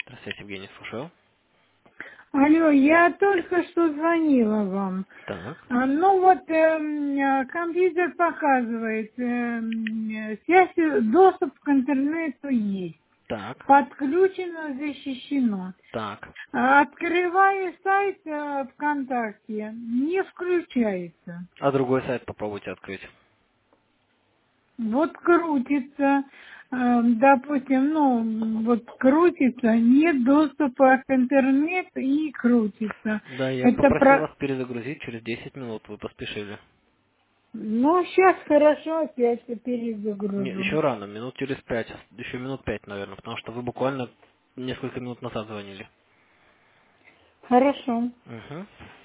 Здравствуйте, Евгений, слушаю. Алло, я только что звонила вам. Так, Ну вот компьютер показывает, связь, доступ к интернету есть. так, Подключено, защищено. так. Открываю сайт ВКонтакте, не включается. А другой сайт попробуйте открыть. Вот крутится, допустим, вот крутится, нет доступа к интернету и крутится. Да, я Это попросил про... вас перезагрузить через 10 минут, вы поспешили. Ну, сейчас хорошо, опять Не, перезагружу. еще рано, минут через 5, еще минут 5, наверное, потому что вы буквально несколько минут назад звонили. Хорошо. Угу.